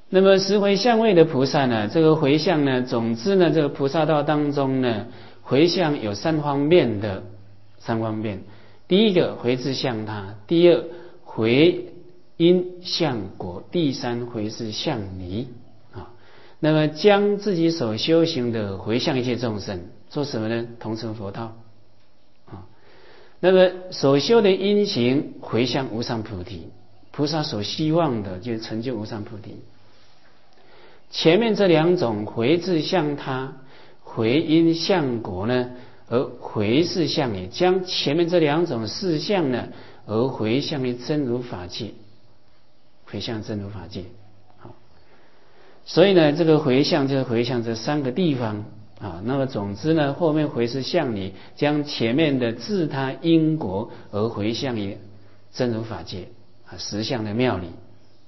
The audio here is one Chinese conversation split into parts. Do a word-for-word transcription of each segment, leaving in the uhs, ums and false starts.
那么十回向位的菩萨呢，这个回向呢，总之呢，这个菩萨道当中呢，回向有三方面的三方面。第一个回自向他，第二回因向果，第三回是向离啊。那么将自己所修行的回向一切众生，做什么呢？同成佛道啊。那么所修的因行回向无上菩提，菩萨所希望的就是成就无上菩提。前面这两种回自向他，回因向果呢，而回是向也，将前面这两种事项呢，而回向于真如法界，回向真如法界。好，所以呢，这个回向就是回向这三个地方啊。那么总之呢，后面回是向你，将前面的自他因果而回向于真如法界啊，实相的妙理。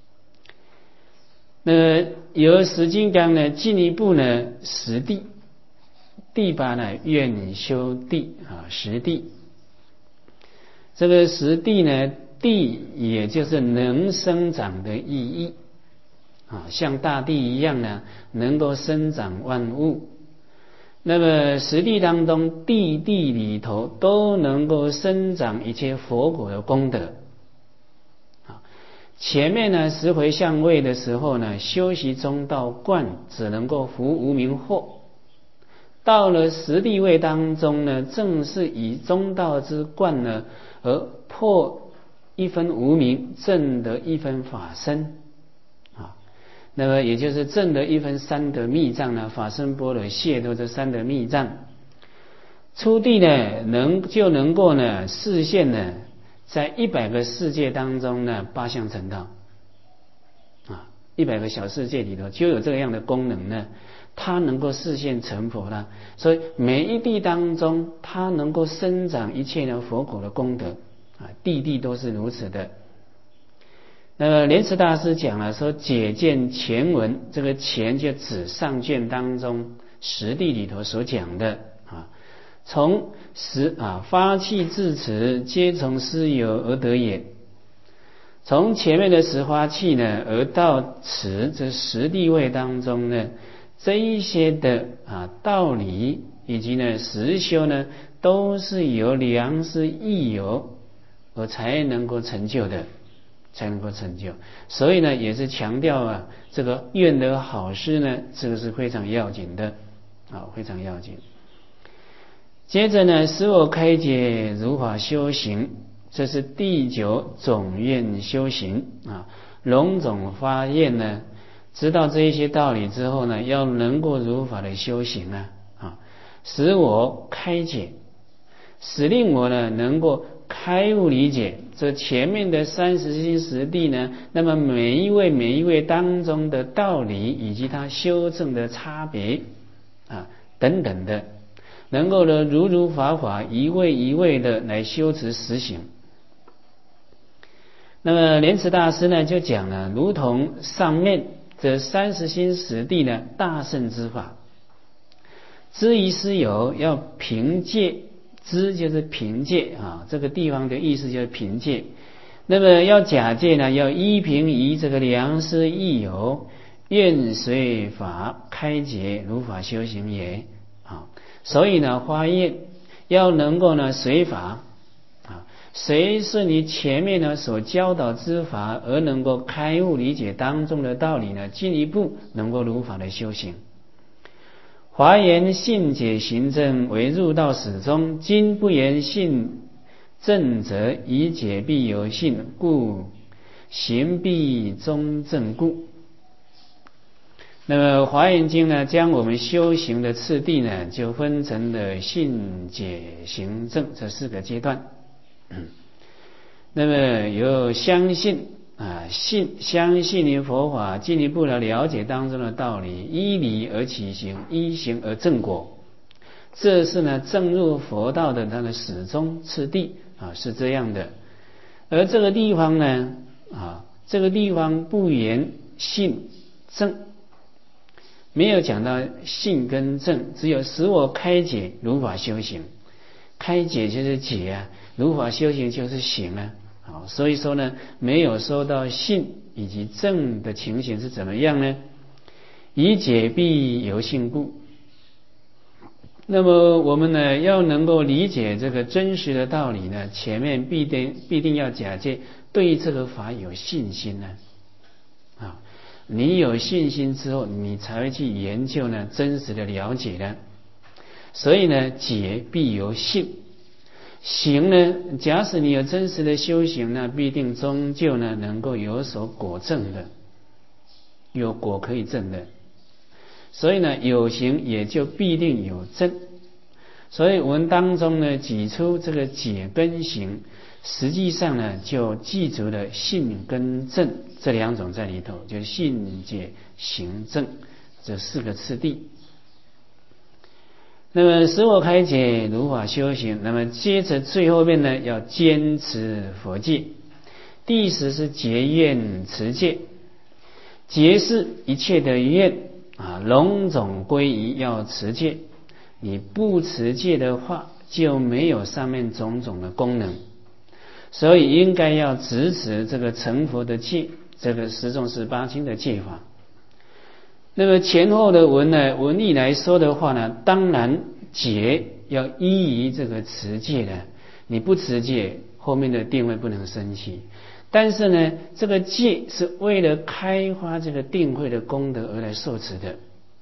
那由十金刚呢，进一步呢，实地，第八呢，愿修地啊，实地。这个实地呢，地也就是能生长的意义啊，像大地一样呢，能够生长万物。那么实地当中，地地里头都能够生长一切佛果的功德。前面呢，十回向位的时候呢，修习中道观只能够伏无明惑。到了十地位当中呢，正是以中道之观呢，而破一分无明，证得一分法身啊。那么也就是证得一分三德密藏呢，法身般若解脱这三德密藏。初地呢，能就能够呢，示现呢。在一百个世界当中呢，八相成道啊，一百个小世界里头就有这样的功能呢，它能够示现成佛了。所以每一地当中，它能够生长一切的佛果的功德啊，地地都是如此的。那么莲池大师讲了说，解见前文，这个前就指上卷当中十地里头所讲的啊。从十啊发气至此，皆从师友而得也。从前面的十发气呢，而到此这十地位当中呢，这一些的啊道理以及呢实修呢，都是由良师益友而才能够成就的，才能够成就。所以呢，也是强调啊，这个愿得好师呢，这个是非常要紧的啊，非常要紧。接着呢，使我开解如法修行，这是第九总愿修行啊。龙种发愿呢，知道这一些道理之后呢，要能够如法的修行啊，啊，使我开解，使令我呢能够开悟理解这前面的三十心十地呢，那么每一位每一位当中的道理以及他修正的差别啊等等的。能够呢如如法法一位一位的来修持实行。那么莲池大师呢就讲了，如同上面这三十心十地呢大圣之法，知于师友要凭借，知就是凭借啊，这个地方的意思就是凭借。那么要假借呢，要依凭于这个良师益友，愿随法开解如法修行也啊。所以呢，发愿要能够呢随法啊，随是你前面呢所教导之法，而能够开悟理解当中的道理呢，进一步能够如法的修行。华言信解行证为入道始终，今不言信正则以解必有信，故行必中正故。那么华严经呢，将我们修行的次第呢，就分成了信解行证这四个阶段。那么有相信啊，信相信于佛法，进一步的了解当中的道理，依理而起行，依行而正果，这是呢正入佛道的它的始终次第啊，是这样的。而这个地方呢啊，这个地方不言信正，没有讲到信跟正，只有使我开解如法修行。开解就是解啊，如法修行就是行啊。 好，所以说呢，没有说到性以及正的情形是怎么样呢？以解必由性故。那么我们呢，要能够理解这个真实的道理呢，前面必定必定要假借对这个法有信心呢。啊，你有信心之后，你才会去研究呢，真实的了解呢。所以呢，解必由性。行呢，假使你有真实的修行呢，必定终究呢能够有所果证的，有果可以证的。所以呢，有行也就必定有证。所以我们当中呢，举出这个解跟行，实际上呢就记住了信跟证这两种在里头，就是信解行证这四个次第。那么使我开解如法修行，那么接着最后面呢，要坚持佛戒。第十是结愿持戒，结是一切的愿啊，龙种归于要持戒。你不持戒的话，就没有上面种种的功能，所以应该要直持这个成佛的戒，这个十种十八经的戒法。那么前后的文呢，文义来说的话呢，当然戒要依于这个持戒的，你不持戒，后面的定慧不能升起。但是呢，这个戒是为了开发这个定慧的功德而来受持的。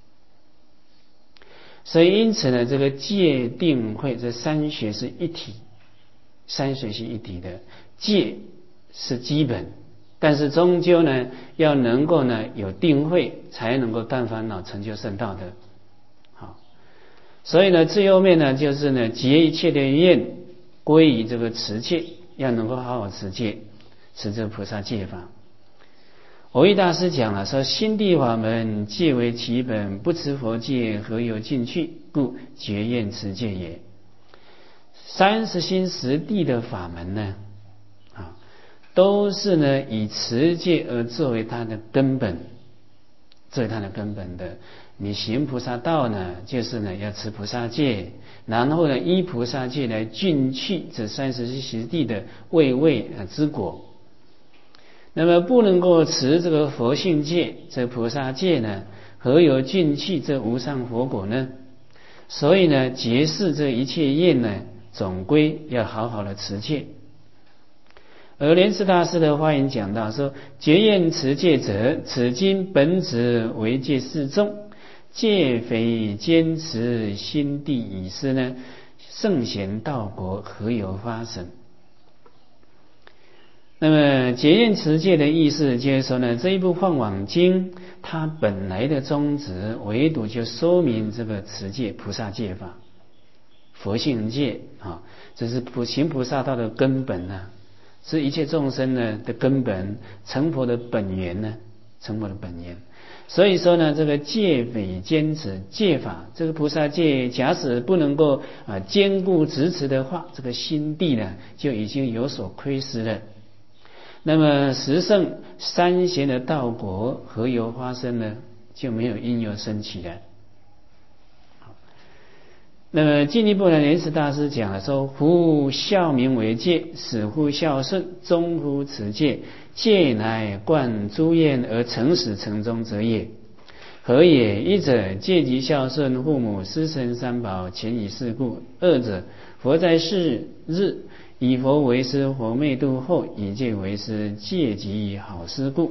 所以因此呢，这个戒定慧这三学是一体，三学是一体的，戒是基本，但是终究呢，要能够呢有定慧，才能够断烦恼，成就圣道的。好，所以呢，最后面呢，就是呢，结一切的愿归于这个持戒，要能够好好持戒，持这个菩萨戒法。蕅益大师讲了说，心地法门戒为其本，不持佛戒何有进去？故结愿持戒也。三十心十地的法门呢，啊，都是呢以持戒而作为它的根本，作为它的根本的。你行菩萨道呢，就是呢要持菩萨戒，然后呢依菩萨戒来进去这三十心十地的位位之果。那么不能够持这个佛性戒，这菩萨戒呢，何有进去这无上佛果呢？所以呢，结释这一切愿呢，总归要好好的持戒。而莲池大师的话言讲到说，结愿持戒者，此经本旨为戒示众，戒非坚持心地已失呢，圣贤道果何有发生？那么结愿持戒的意思就是说呢，这一部《放网经》它本来的宗旨，唯独就说明这个持戒菩萨戒法，佛性戒啊，这是普行菩萨道的根本呢，是一切众生呢的根本，成佛的本源呢，成佛的本源。所以说呢，这个戒非坚持戒法，这个菩萨戒，假使不能够啊坚固执持的话，这个心地呢就已经有所亏失了。那么十圣三贤的道果何由发生呢？就没有因由升起了。那么进一步呢，莲池大师讲了说：夫孝名为戒，始乎孝顺，终乎持戒，戒乃贯诸愿而成始成终者也。何也？一者戒即孝顺父母师承三宝，前以是故；二者佛在世日以佛为师，佛灭度后以戒为师，戒即好师故。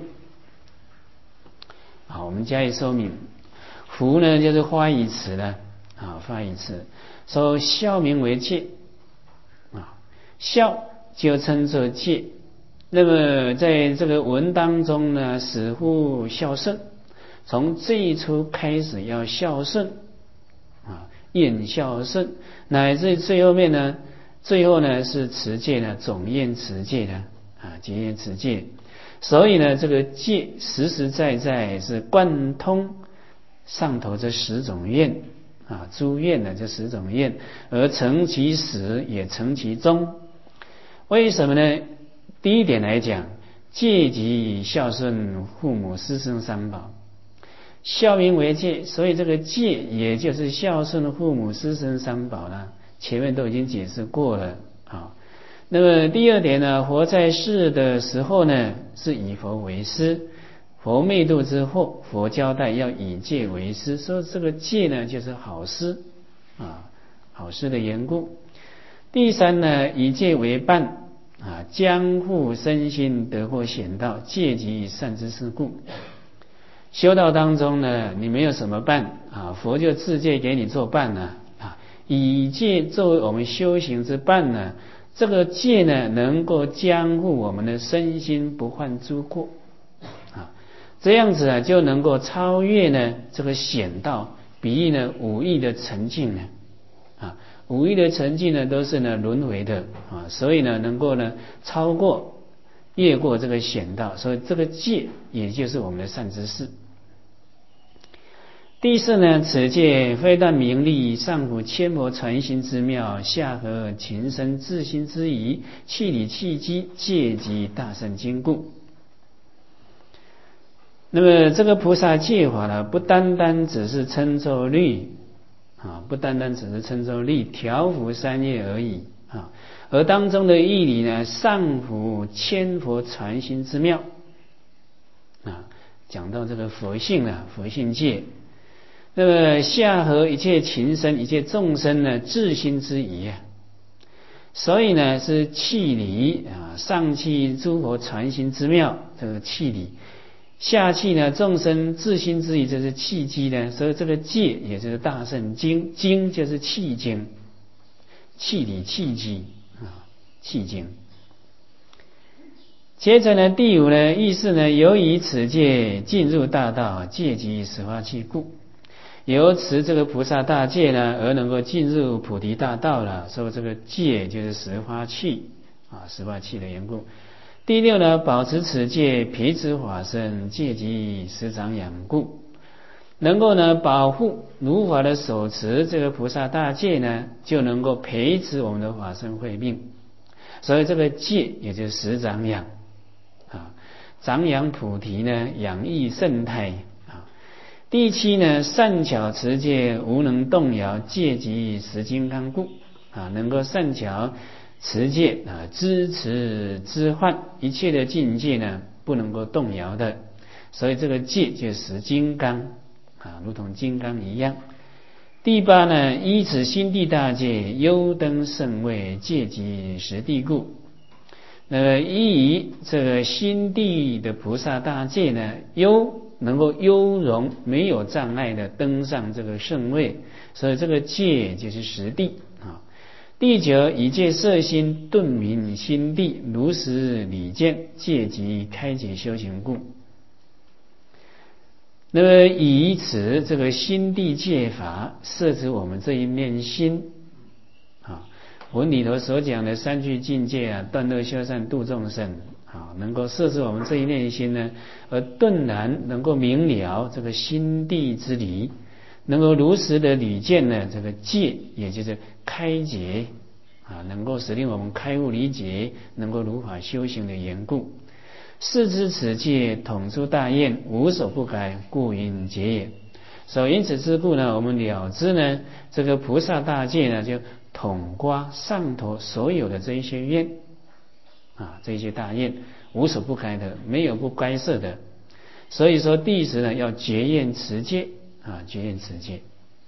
好，我们加以说明。福呢，就是发语词呢，啊，发语词说孝名为戒，啊，孝就称作戒。那么在这个文当中呢，始乎孝顺，从最初开始要孝顺，啊，愿孝顺，乃至最后面呢。最后呢是持戒呢，总愿持戒呢，啊，结愿持戒。所以呢，这个戒实实在在是贯通上头这十种愿啊，诸愿呢这十种愿，而成其始也成其终。为什么呢？第一点来讲，戒即孝顺父母师承三宝，孝名为戒，所以这个戒也就是孝顺父母师承三宝了。前面都已经解释过了啊。 那么第二点呢，活在世的时候呢，是以佛为师。佛灭度之后，佛交代要以戒为师，说这个戒呢就是好师啊，好师的缘故。第三呢，以戒为伴啊，将护身心得获显道，戒即善知识故。修道当中呢，你没有什么伴啊，佛就自戒给你做伴呢啊，以戒作为我们修行之伴呢，这个戒呢能够将护我们的身心不犯诸过啊，这样子啊就能够超越呢这个险道，比喻呢五欲的沉静呢啊，五欲的沉静呢都是呢轮回的啊，所以呢能够呢超过越过这个险道，所以这个戒也就是我们的善知识。第四呢，此戒非但名利，上普千佛传心之妙，下合情深自心之仪，气理气机，戒即大圣经故。那么这个菩萨戒法呢，不单单只是称咒律啊，不单单只是称咒律调伏三业而已啊，而当中的义理呢，上普千佛传心之妙啊，讲到这个佛性啊，佛性戒。那么下合一切情生一切众生呢自心之仪啊，所以呢是气理啊，上气诸佛传心之妙，这个气理；下气呢众生自心之仪，这是气机呢。所以这个戒也就是大圣经，经就是气经，气理气机啊，气经。接着呢，第五呢，意思呢，由于此戒进入大道，戒即始发气故。由持这个菩萨大戒呢，而能够进入菩提大道了，所以这个戒就是十发气啊，十发气的缘故。第六呢，保持此戒，培持法身，戒即十长养故，能够呢保护如法的手持这个菩萨大戒呢，就能够培持我们的法身慧命。所以这个戒也就是十长养啊，长养菩提呢，养育圣胎。第七呢，善巧持戒，无能动摇，戒即十金刚故啊，能够善巧持戒啊，支持知幻，一切的境界呢不能够动摇的，所以这个戒就十金刚啊，如同金刚一样。第八呢，依此心地大戒，优登圣位，戒即十地故。那么依于这个心地的菩萨大戒呢，优能够优容没有障碍的登上这个圣位，所以这个戒就是十地啊。第九，以戒摄心，顿明心地，如实理见，戒即开解修行故。那么以此这个心地戒法摄持我们这一面心啊，文里头所讲的三聚境界啊，断恶修善度众生啊，能够摄持我们这一念心呢，而顿然能够明了这个心地之理，能够如实的理见呢，这个戒也就是开解啊，能够使令我们开悟理解，能够如法修行的缘故。是知此戒统出大愿，无所不改，故云结也。所以因此之故呢，我们了知呢，这个菩萨大戒呢，就统括上头所有的这一些愿啊，这一些大愿无所不开的，没有不该设的。所以说第十呢，要决愿持戒啊，决愿持戒。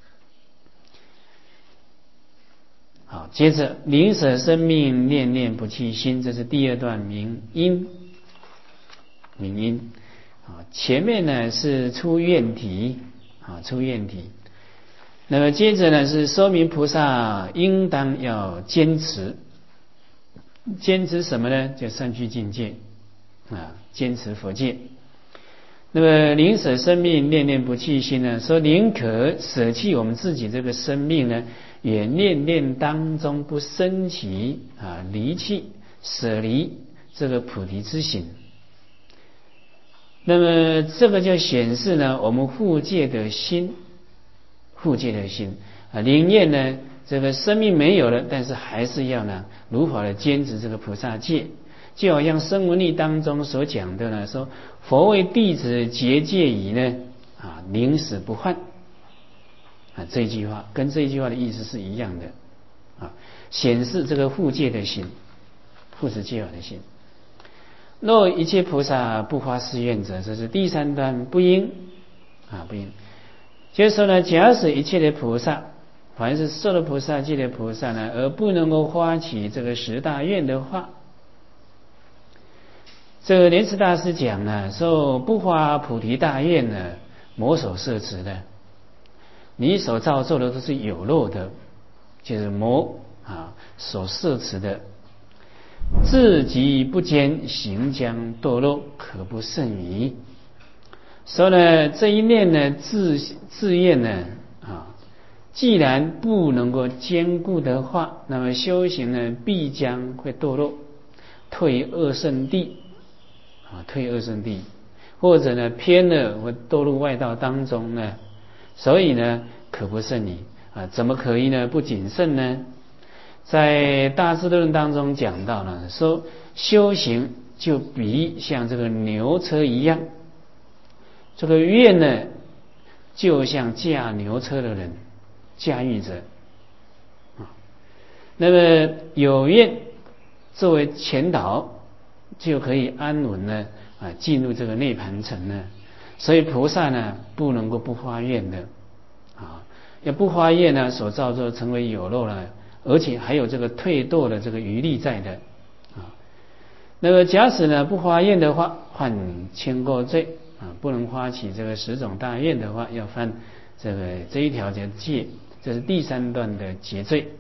好，接着宁舍生命，念念不弃心，这是第二段明因。明因啊，前面呢是出愿题啊，出愿题。那么接着呢是说明菩萨应当要坚持，坚持什么呢？就三聚境界啊，坚持佛戒。那么宁舍生命，念念不弃心呢，说宁可舍弃我们自己这个生命呢，也念念当中不生起啊离弃舍离这个菩提之心。那么这个就显示呢，我们护戒的心，护戒的心啊，宁愿呢这个生命没有了，但是还是要呢如法的坚持这个菩萨戒。就好像声闻力当中所讲的呢，说佛为弟子结戒仪呢啊，宁死不换啊，这一句话跟这一句话的意思是一样的啊，显示这个护戒的心。 护持戒法的心。若一切菩萨不发誓愿者，这是第三段不应啊，不应。就是说呢，假使一切的菩萨，凡是受了菩萨戒的菩萨呢，而不能够发起这个十大愿的话，这个莲池大师讲呢，说不发菩提大愿呢，魔所摄持的，你所造作的都是有漏的，就是魔啊所摄持的。自己不坚，行将堕落，可不胜矣。所以呢，这一念呢，自自愿呢，啊，既然不能够坚固的话，那么修行呢，必将会堕落，退恶圣地，啊，退恶圣地，或者呢，偏了会堕入外道当中呢。所以呢，可不胜矣啊！怎么可以呢？不谨慎呢？在大智度论当中讲到了，说修行就比像这个牛车一样，这个愿呢，就像驾牛车的人，驾驭者啊。那么有愿作为前导，就可以安稳呢啊进入这个涅盘城呢。所以菩萨呢，不能够不发愿的啊，要不发愿呢，所造作成为有漏了。而且还有这个退堕的这个余力在的啊。那么假使呢不发愿的话，犯轻过罪啊，不能发起这个十种大愿的话，要犯这个这一条叫戒，这是第三段的结罪。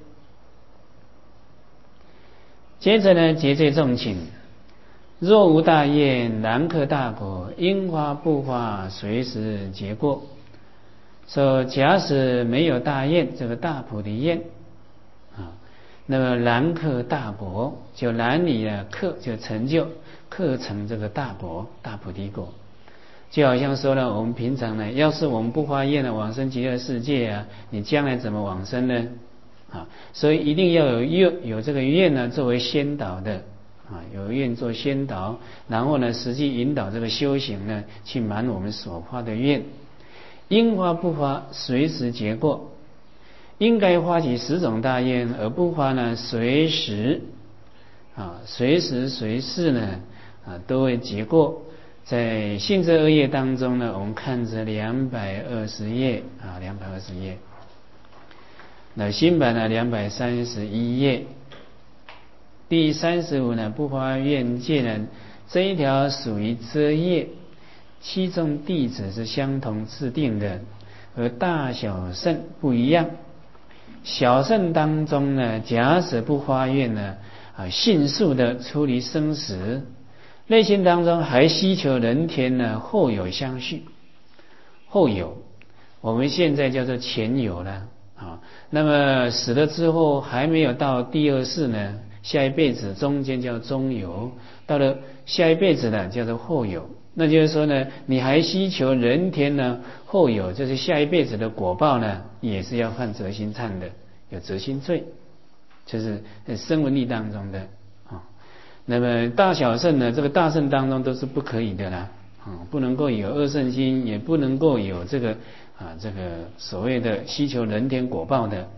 接着呢，结罪重请，若无大愿，难克大果，应发不发，随时结过。说假使没有大愿，这个大菩提愿。那么难克大果，就难以啊克，就成就克成这个大果大菩提果。就好像说呢，我们平常呢，要是我们不发愿呢，往生极乐世界啊，你将来怎么往生呢？啊，所以一定要有愿，有这个愿呢作为先导的啊，有愿做先导，然后呢，实际引导这个修行呢，去满我们所发的愿。应发不发，随时结过。应该发起十种大愿而不发呢，随时啊，随时随事呢啊都会结过。在性质二页当中呢，我们看着两百二十页啊，两百二十页。那新版呢，两百三十一页。第三十五呢，不发愿戒呢，这一条属于遮业，七众弟子是相同制定的，而大小圣不一样。小圣当中呢，假使不发愿呢，啊，迅速的出离生死，内心当中还希求人天呢，后有相续。后有，我们现在叫做前有了啊。那么死了之后还没有到第二世呢，下一辈子中间叫中有，到了下一辈子呢叫做后有。那就是说呢，你还希求人天呢后有，就是下一辈子的果报呢，也是要犯择心忏的，有择心罪，就是声闻力当中的啊。那么大小圣呢，这个大圣当中都是不可以的啦，啊，不能够有恶圣心，也不能够有这个啊这个所谓的希求人天果报的